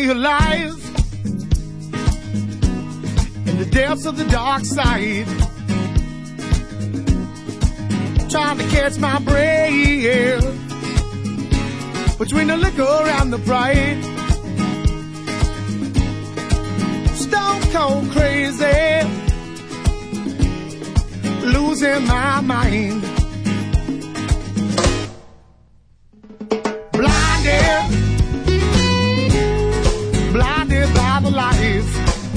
realize in the depths of the dark side, trying to catch my breath between the liquor and the pride. Stone cold crazy, losing my mind. Blinded by the lights.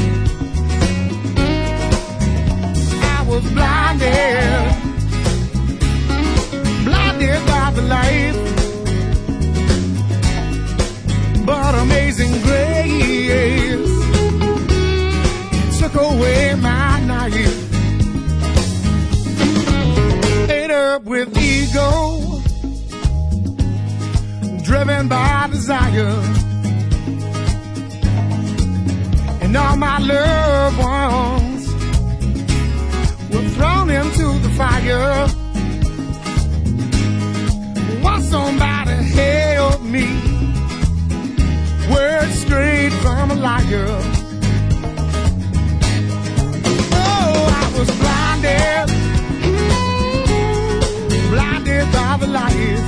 I was blinded by the light. But amazing grace took away my night. Ate up with ego, driven by desire, and all my loved ones were thrown into the fire. Why somebody help me? Words straight from a liar. Oh, I was blinded by the light.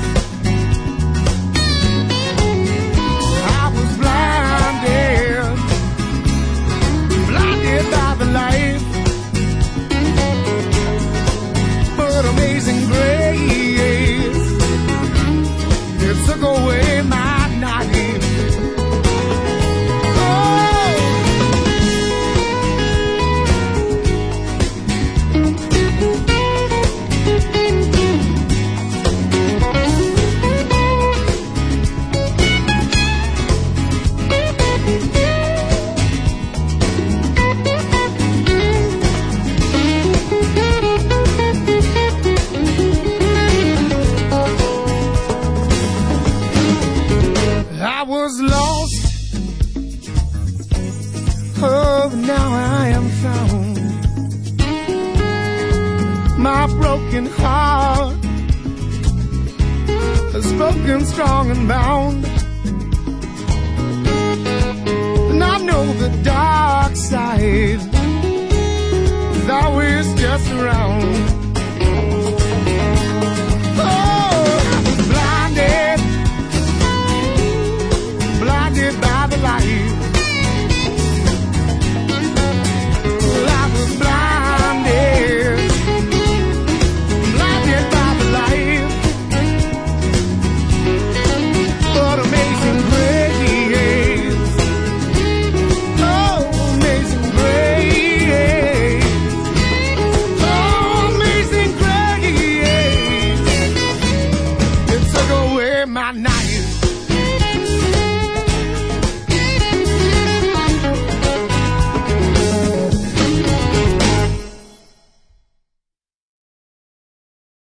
Blinded by the light. But amazing grace, it took away my night. I was lost, oh, now I am found. My broken heart has broken strong and bound. And I know the dark side is always just around.